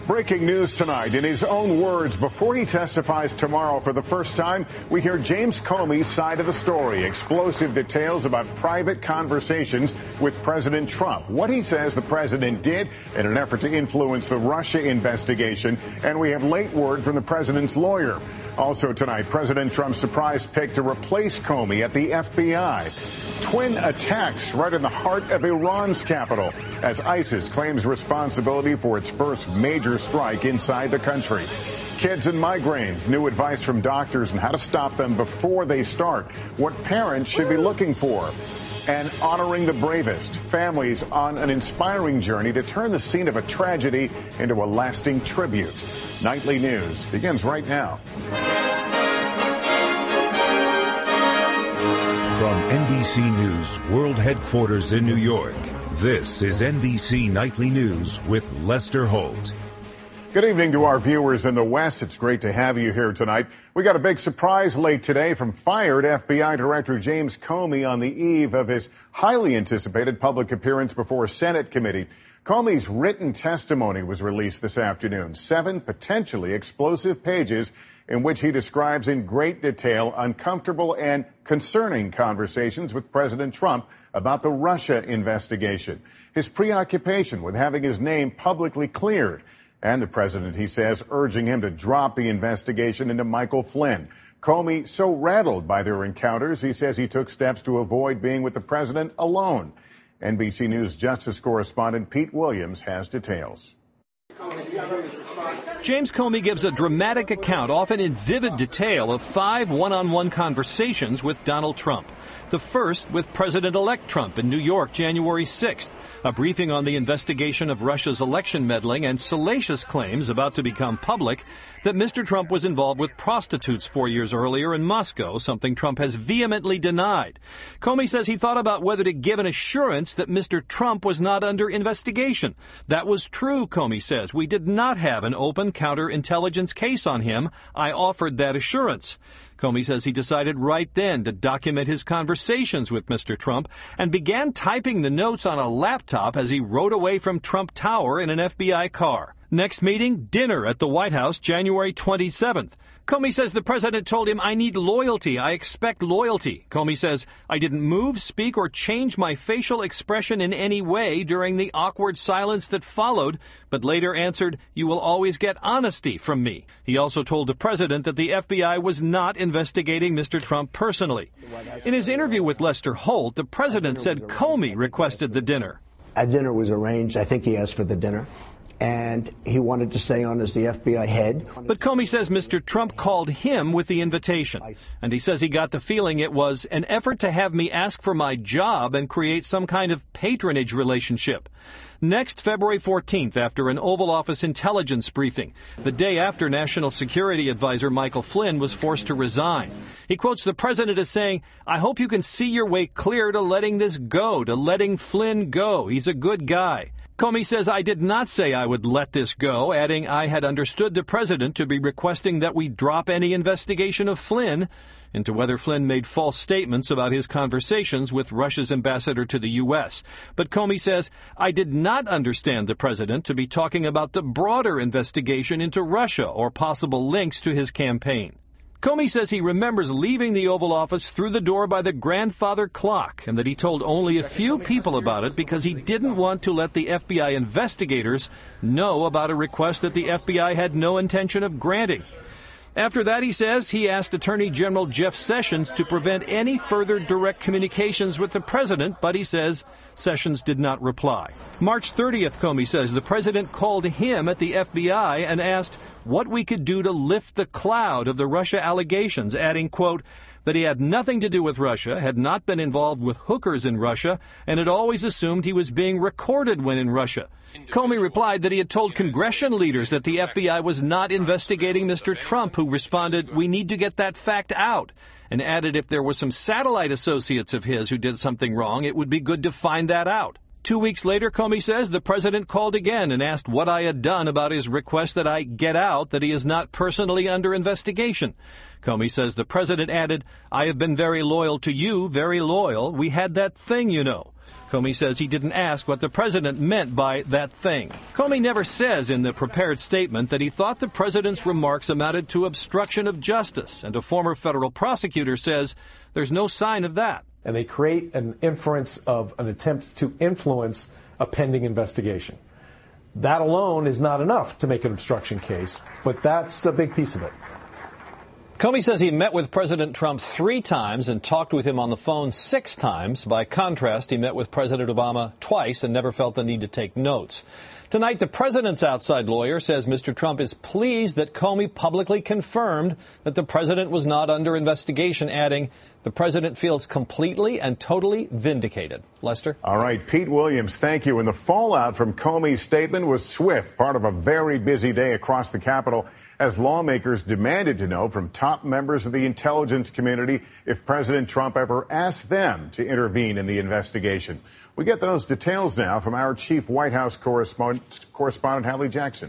Breaking news tonight. In his own words, before he testifies tomorrow for the first time, we hear James Comey's side of the story. Explosive details about private conversations with President Trump. What he says the president did in an effort to influence the Russia investigation. And we have late word from the president's lawyer. Also tonight, President Trump's surprise pick to replace Comey at the FBI. Twin attacks right in the heart of Iran's capital as ISIS claims responsibility for its first major strike inside the country. Kids and migraines, new advice from doctors on how to stop them before they start, what parents should be looking for, and honoring the bravest, families on an inspiring journey to turn the scene of a tragedy into a lasting tribute. Nightly News begins right now. From NBC News World Headquarters in New York, this is NBC Nightly News with Lester Holt. Good evening to our viewers in the West. It's great to have you here tonight. We got a big surprise late today from fired FBI Director James Comey on the eve of his highly anticipated public appearance before a Senate committee. Comey's written testimony was released this afternoon, 7 potentially explosive pages in which he describes in great detail uncomfortable and concerning conversations with President Trump about the Russia investigation, his preoccupation with having his name publicly cleared, and the president, he says, urging him to drop the investigation into Michael Flynn. Comey so rattled by their encounters, he says he took steps to avoid being with the president alone. NBC News Justice correspondent Pete Williams has details. James Comey gives a dramatic account, often in vivid detail, of 5 one-on-one conversations with Donald Trump. The first with President-elect Trump in New York, January 6th, a briefing on the investigation of Russia's election meddling and salacious claims about to become public that Mr. Trump was involved with prostitutes 4 years earlier in Moscow, something Trump has vehemently denied. Comey says he thought about whether to give an assurance that Mr. Trump was not under investigation. That was true, Comey says. We did not have an open counterintelligence case on him. I offered that assurance. Comey says he decided right then to document his conversations with Mr. Trump and began typing the notes on a laptop as he rode away from Trump Tower in an FBI car. Next meeting, dinner at the White House, January 27th. Comey says the president told him, I need loyalty. I expect loyalty. Comey says, I didn't move, speak, or change my facial expression in any way during the awkward silence that followed, but later answered, you will always get honesty from me. He also told the president that the FBI was not investigating Mr. Trump personally. In his interview with Lester Holt, the president said Comey requested the dinner. A dinner was arranged. I think he asked for the dinner. And he wanted to stay on as the FBI head. But Comey says Mr. Trump called him with the invitation. And he says he got the feeling it was an effort to have me ask for my job and create some kind of patronage relationship. Next, February 14th, after an Oval Office intelligence briefing, the day after National Security Advisor Michael Flynn was forced to resign. He quotes the president as saying, I hope you can see your way clear to letting this go, to letting Flynn go. He's a good guy. Comey says, I did not say I would let this go, adding I had understood the president to be requesting that we drop any investigation of Flynn into whether Flynn made false statements about his conversations with Russia's ambassador to the U.S. But Comey says, I did not understand the president to be talking about the broader investigation into Russia or possible links to his campaign. Comey says he remembers leaving the Oval Office through the door by the grandfather clock and that he told only a few people about it because he didn't want to let the FBI investigators know about a request that the FBI had no intention of granting. After that, he says, he asked Attorney General Jeff Sessions to prevent any further direct communications with the president, but he says Sessions did not reply. March 30th, Comey says, the president called him at the FBI and asked what we could do to lift the cloud of the Russia allegations, adding, quote, that he had nothing to do with Russia, had not been involved with hookers in Russia, and had always assumed he was being recorded when in Russia. Comey replied that he had told congressional leaders that the FBI was not investigating Mr. Trump, who responded, we need to get that fact out, and added if there were some satellite associates of his who did something wrong, it would be good to find that out. 2 weeks later, Comey says, the president called again and asked what I had done about his request that I get out, that he is not personally under investigation. Comey says the president added, I have been very loyal to you, very loyal. We had that thing, you know. Comey says he didn't ask what the president meant by that thing. Comey never says in the prepared statement that he thought the president's remarks amounted to obstruction of justice, and a former federal prosecutor says there's no sign of that. And they create an inference of an attempt to influence a pending investigation. That alone is not enough to make an obstruction case, but that's a big piece of it. Comey says he met with President Trump 3 times and talked with him on the phone 6 times. By contrast, he met with President Obama twice and never felt the need to take notes. Tonight, the president's outside lawyer says Mr. Trump is pleased that Comey publicly confirmed that the president was not under investigation, adding, the president feels completely and totally vindicated. Lester? All right, Pete Williams, thank you. And the fallout from Comey's statement was swift, part of a very busy day across the Capitol, as lawmakers demanded to know from top members of the intelligence community if President Trump ever asked them to intervene in the investigation. We get those details now from our chief White House correspondent Hallie Jackson.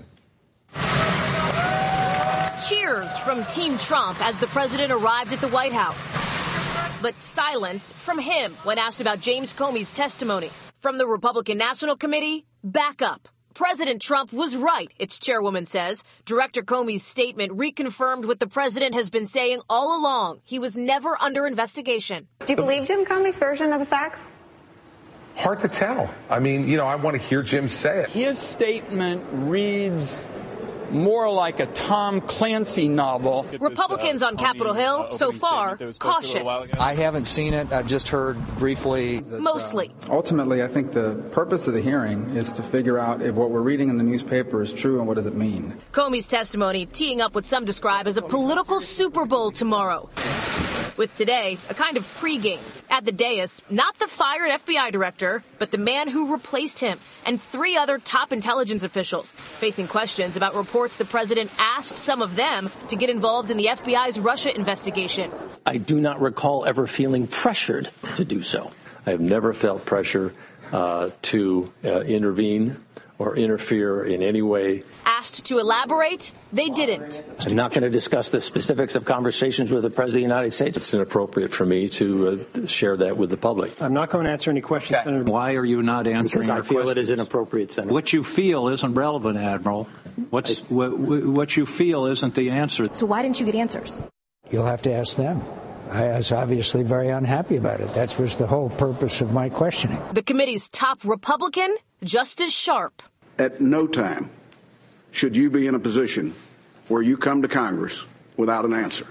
Cheers from Team Trump as the president arrived at the White House. But silence from him when asked about James Comey's testimony. From the Republican National Committee, back up. President Trump was right, its chairwoman says. Director Comey's statement reconfirmed what the president has been saying all along. He was never under investigation. Do you believe Jim Comey's version of the facts? Hard to tell. I mean, I want to hear Jim say it. His statement reads more like a Tom Clancy novel. Republicans on Capitol Hill, so far, cautious. I haven't seen it. I've just heard briefly. Mostly. Ultimately, I think the purpose of the hearing is to figure out if what we're reading in the newspaper is true and what does it mean. Comey's testimony teeing up what some describe as a political Super Bowl tomorrow. With today, a kind of pregame. At the dais, not the fired FBI director, but the man who replaced him and 3 other top intelligence officials, facing questions about reports the president asked some of them to get involved in the FBI's Russia investigation. I do not recall ever feeling pressured to do so. I have never felt pressure to intervene or interfere in any way. Asked to elaborate, they didn't. I'm not going to discuss the specifics of conversations with the President of the United States. It's inappropriate for me to share that with the public. I'm not going to answer any questions, Okay. Senator. Why are you not answering Because I feel questions? It is inappropriate, Senator. What you feel isn't relevant, Admiral. What you feel isn't the answer. So why didn't you get answers? You'll have to ask them. I was obviously very unhappy about it. That was the whole purpose of my questioning. The committee's top Republican, Justice Sharp. At no time should you be in a position where you come to Congress without an answer.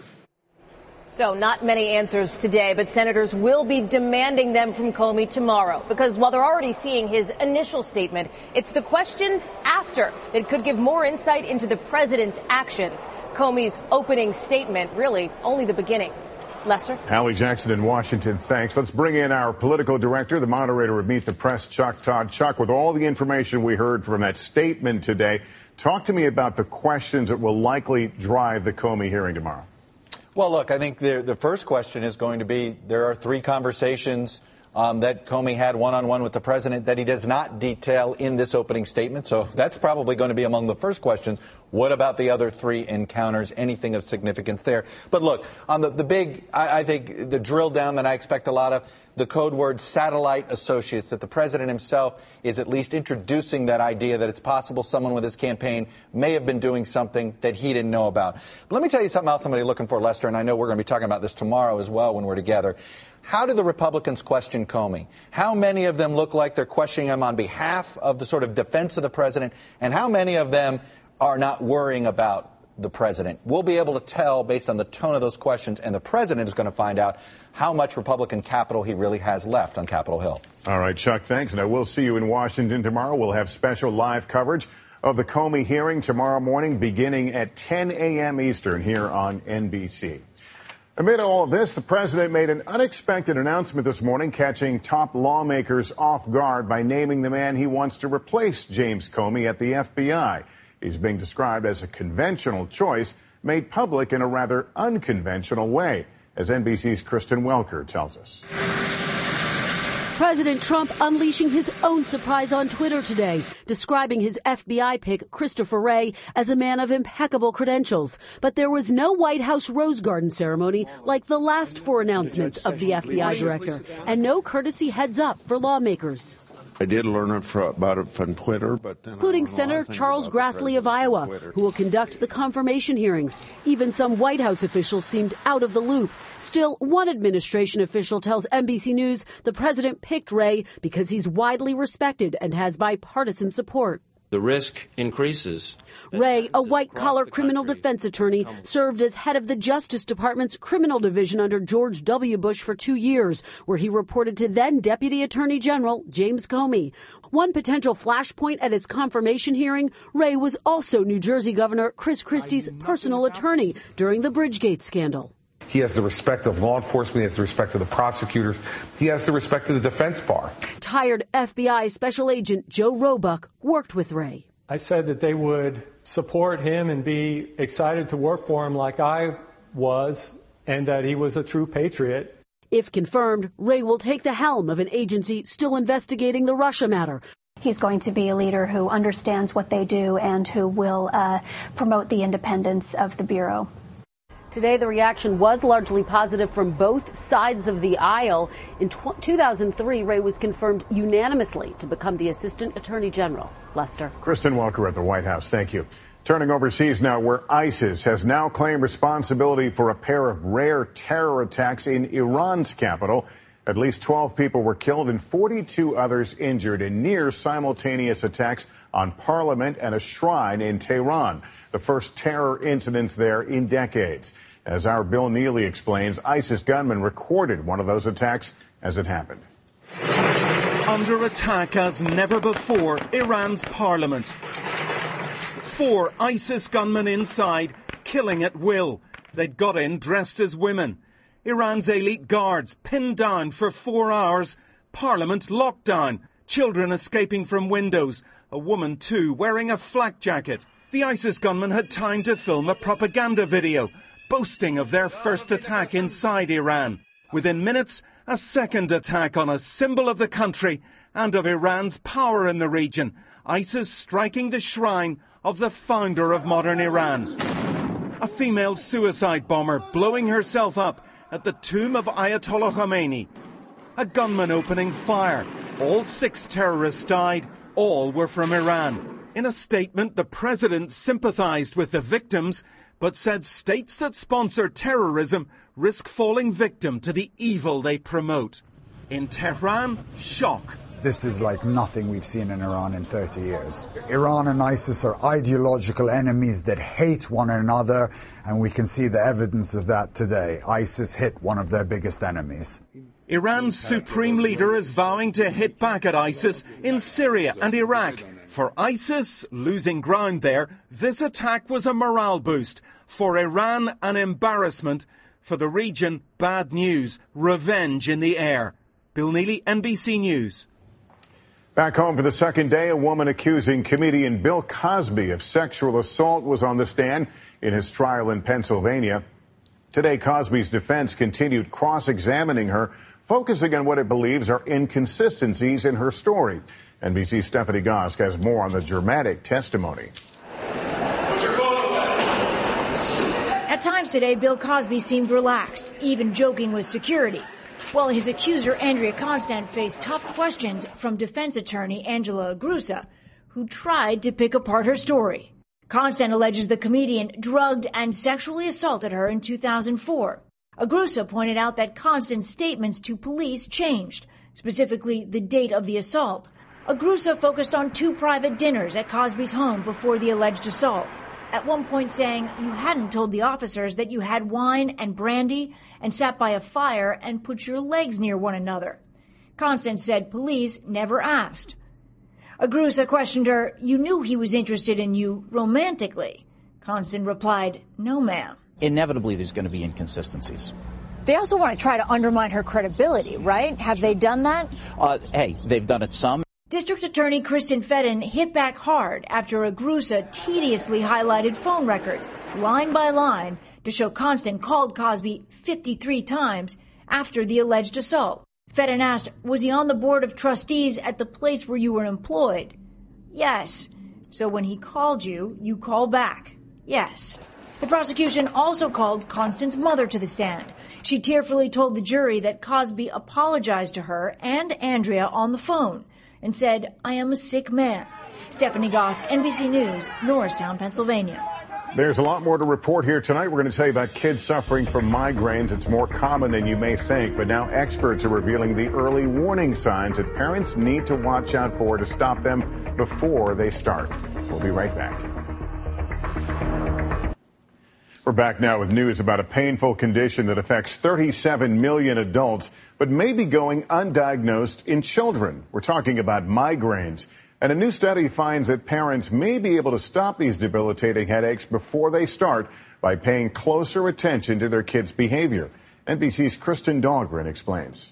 So not many answers today, but senators will be demanding them from Comey tomorrow, because while they're already seeing his initial statement, it's the questions after that could give more insight into the president's actions. Comey's opening statement, really only the beginning. Lester? Hallie Jackson in Washington, thanks. Let's bring in our political director, the moderator of Meet the Press, Chuck Todd. Chuck, with all the information we heard from that statement today, talk to me about the questions that will likely drive the Comey hearing tomorrow. Well, look, I think the first question is going to be, there are 3 conversations that Comey had one-on-one with the president that he does not detail in this opening statement. So that's probably going to be among the first questions. What about the other 3 encounters? Anything of significance there? But look, on the big, I think the drill down that I expect a lot of, the code word satellite associates, that the president himself is at least introducing that idea that it's possible someone with his campaign may have been doing something that he didn't know about. But let me tell you something else somebody looking for, Lester, and I know we're going to be talking about this tomorrow as well when we're together. How do the Republicans question Comey? How many of them look like they're questioning him on behalf of the sort of defense of the president? And how many of them are not worrying about the president? We'll be able to tell based on the tone of those questions, and the president is going to find out how much Republican capital he really has left on Capitol Hill. All right, Chuck, thanks. And I will see you in Washington tomorrow. We'll have special live coverage of the Comey hearing tomorrow morning beginning at 10 a.m. Eastern here on NBC. Amid all of this, the president made an unexpected announcement this morning, catching top lawmakers off guard by naming the man he wants to replace James Comey at the FBI. He's being described as a conventional choice made public in a rather unconventional way, as NBC's Kristen Welker tells us. President Trump unleashing his own surprise on Twitter today, describing his FBI pick, Christopher Wray, as a man of impeccable credentials. But there was no White House Rose Garden ceremony like the last 4 announcements of the FBI director, and no courtesy heads up for lawmakers. I did learn about it from Twitter, but then including Senator Charles Grassley of Iowa, who will conduct the confirmation hearings. Even some White House officials seemed out of the loop. Still, one administration official tells NBC News the president picked Wray because he's widely respected and has bipartisan support. The risk increases. Wray, a white-collar criminal defense attorney, served as head of the Justice Department's criminal division under George W. Bush for 2 years, where he reported to then Deputy Attorney General James Comey. One potential flashpoint at his confirmation hearing, Wray was also New Jersey Governor Chris Christie's personal attorney during the Bridgegate scandal. He has the respect of law enforcement. He has the respect of the prosecutors. He has the respect of the defense bar. Retired FBI Special Agent Joe Roebuck worked with Wray. I said that they would support him and be excited to work for him like I was, and that he was a true patriot. If confirmed, Wray will take the helm of an agency still investigating the Russia matter. He's going to be a leader who understands what they do and who will promote the independence of the Bureau. Today, the reaction was largely positive from both sides of the aisle. In 2003, Wray was confirmed unanimously to become the Assistant Attorney General. Lester. Kristen Welker at the White House. Thank you. Turning overseas now, where ISIS has now claimed responsibility for a pair of rare terror attacks in Iran's capital. At least 12 people were killed and 42 others injured in near simultaneous attacks on parliament and a shrine in Tehran. The first terror incidents there in decades. As our Bill Neely explains, ISIS gunmen recorded one of those attacks as it happened. Under attack as never before, Iran's parliament. 4 ISIS gunmen inside, killing at will. They'd got in dressed as women. Iran's elite guards pinned down for 4 hours. Parliament locked down. Children escaping from windows. A woman too, wearing a flak jacket. The ISIS gunmen had time to film a propaganda video, boasting of their first attack inside Iran. Within minutes, a second attack on a symbol of the country and of Iran's power in the region, ISIS striking the shrine of the founder of modern Iran. A female suicide bomber blowing herself up at the tomb of Ayatollah Khomeini. A gunman opening fire. All 6 terrorists died. All were from Iran. In a statement, the president sympathized with the victims, but said states that sponsor terrorism risk falling victim to the evil they promote. In Tehran, shock. This is like nothing we've seen in Iran in 30 years. Iran and ISIS are ideological enemies that hate one another, and we can see the evidence of that today. ISIS hit one of their biggest enemies. Iran's supreme leader is vowing to hit back at ISIS in Syria and Iraq. For ISIS, losing ground there, this attack was a morale boost. For Iran, an embarrassment. For the region, bad news. Revenge in the air. Bill Neely, NBC News. Back home for the second day, a woman accusing comedian Bill Cosby of sexual assault was on the stand in his trial in Pennsylvania. Today, Cosby's defense continued cross-examining her, focusing on what it believes are inconsistencies in her story. NBC's Stephanie Gosk has more on the dramatic testimony. At times today, Bill Cosby seemed relaxed, even joking with security, while his accuser, Andrea Constand, faced tough questions from defense attorney Angela Agrusa, who tried to pick apart her story. Constand alleges the comedian drugged and sexually assaulted her in 2004. Agrusa pointed out that Constand's statements to police changed, specifically the date of the assault. Agrusa focused on 2 private dinners at Cosby's home before the alleged assault, at one point saying you hadn't told the officers that you had wine and brandy and sat by a fire and put your legs near one another. Constand said police never asked. Agrusa questioned her, "You knew he was interested in you romantically." Constand replied, "No, ma'am." Inevitably, there's going to be inconsistencies. They also want to try to undermine her credibility, right? Have they done that? Hey, they've done it some. District Attorney Kristen Fedden hit back hard after Agrusa tediously highlighted phone records, line by line, to show Constand called Cosby 53 times after the alleged assault. Fedden asked, was he on the board of trustees at the place where you were employed? Yes. So when he called you, you call back? Yes. The prosecution also called Constance's mother to the stand. She tearfully told the jury that Cosby apologized to her and Andrea on the phone and said, I am a sick man. Stephanie Goss, NBC News, Norristown, Pennsylvania. There's a lot more to report here tonight. We're going to tell you about kids suffering from migraines. It's more common than you may think, but now experts are revealing the early warning signs that parents need to watch out for to stop them before they start. We'll be right back. We're back now with news about a painful condition that affects 37 million adults, but may be going undiagnosed in children. We're talking about migraines. And a new study finds that parents may be able to stop these debilitating headaches before they start by paying closer attention to their kids' behavior. NBC's Kristen Dahlgren explains.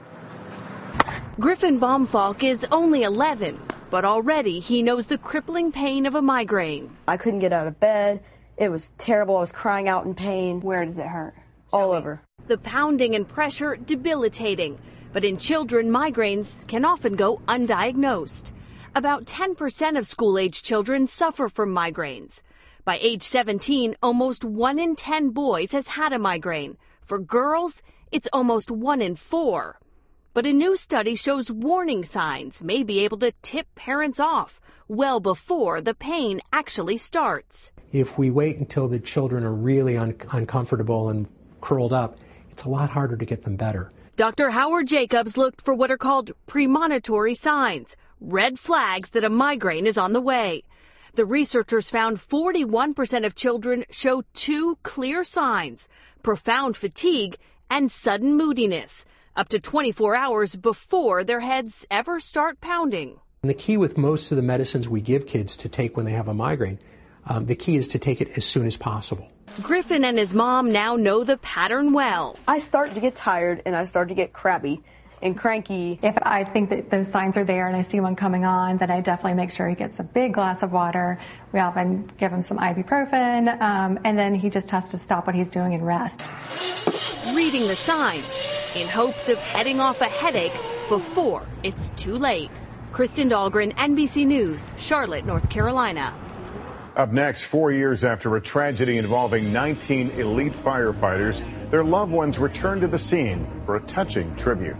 Griffin Baumfalk is only 11, but already he knows the crippling pain of a migraine. I couldn't get out of bed. It was terrible. I was crying out in pain. Where does it hurt? All over. The pounding and pressure debilitating. But in children, migraines can often go undiagnosed. About 10% of school-age children suffer from migraines. By age 17, almost 1 in 10 boys has had a migraine. For girls, it's almost 1 in 4. But a new study shows warning signs may be able to tip parents off well before the pain actually starts. If we wait until the children are really uncomfortable and curled up, it's a lot harder to get them better. Dr. Howard Jacobs looked for what are called premonitory signs, red flags that a migraine is on the way. The researchers found 41% of children show 2 clear signs, profound fatigue and sudden moodiness, up to 24 hours before their heads ever start pounding. And the key with most of the medicines we give kids to take when they have a migraine, the key is to take it as soon as possible. Griffin and his mom now know the pattern well. I start to get tired and I start to get crabby and cranky. If I think that those signs are there and I see one coming on, then I definitely make sure he gets a big glass of water. We often give him some ibuprofen, and then he just has to stop what he's doing and rest. Reading the signs in hopes of heading off a headache before it's too late. Kristen Dahlgren, NBC News, Charlotte, North Carolina. Up next, 4 years after a tragedy involving 19 elite firefighters, their loved ones return to the scene for a touching tribute.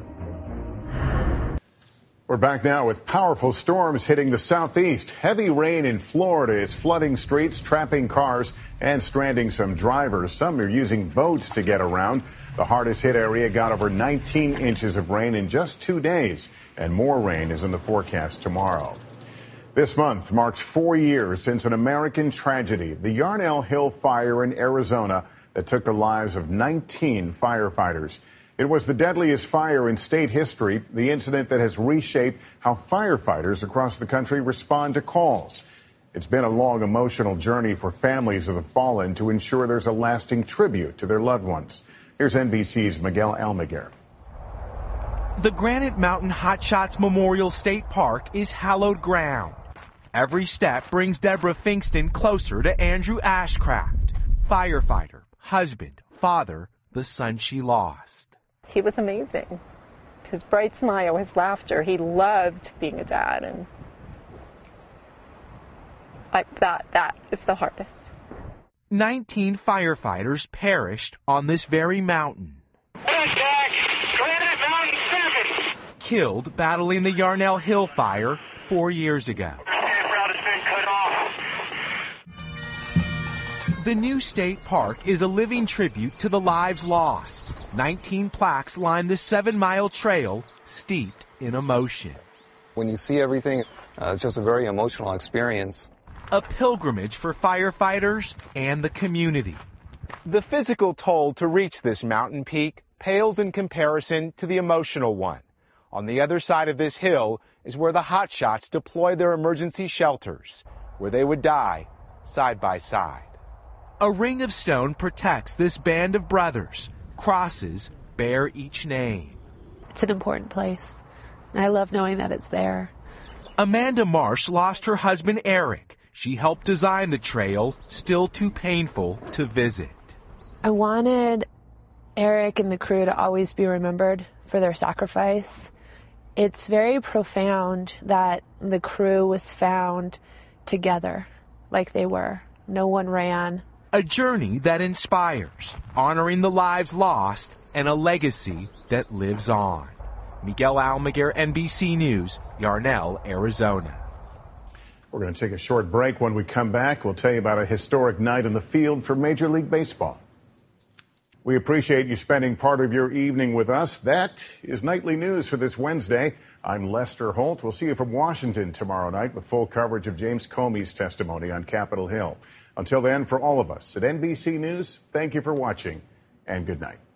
We're back now with powerful storms hitting the southeast. Heavy rain in Florida is flooding streets, trapping cars, and stranding some drivers. Some are using boats to get around. The hardest hit area got over 19 inches of rain in just 2 days, and more rain is in the forecast tomorrow. This month marks 4 years since an American tragedy, the Yarnell Hill fire in Arizona, that took the lives of 19 firefighters. It was the deadliest fire in state history, the incident that has reshaped how firefighters across the country respond to calls. It's been a long emotional journey for families of the fallen to ensure there's a lasting tribute to their loved ones. Here's NBC's Miguel Almaguer. The Granite Mountain Hot Shots Memorial State Park is hallowed ground. Every step brings Deborah Finkston closer to Andrew Ashcraft, firefighter, husband, father, the son she lost. He was amazing. His bright smile, his laughter, he loved being a dad, and that is the hardest. 19 firefighters perished on this very mountain. Granite Mountain 7. Killed battling the Yarnell Hill fire 4 years ago. The new state park is a living tribute to the lives lost. 19 plaques line the 7-mile trail, steeped in emotion. When you see everything, it's just a very emotional experience. A pilgrimage for firefighters and the community. The physical toll to reach this mountain peak pales in comparison to the emotional one. On the other side of this hill is where the Hot Shots deployed their emergency shelters, where they would die side by side. A ring of stone protects this band of brothers. Crosses bear each name. It's an important place, and I love knowing that it's there. Amanda Marsh lost her husband Eric. She helped design the trail, still too painful to visit. I wanted Eric and the crew to always be remembered for their sacrifice. It's very profound that the crew was found together like they were. No one ran. A journey that inspires, honoring the lives lost and a legacy that lives on. Miguel Almaguer, NBC News, Yarnell, Arizona. We're going to take a short break. When we come back, we'll tell you about a historic night in the field for Major League Baseball. We appreciate you spending part of your evening with us. That is Nightly News for this Wednesday. I'm Lester Holt. We'll see you from Washington tomorrow night with full coverage of James Comey's testimony on Capitol Hill. Until then, for all of us at NBC News, thank you for watching and good night.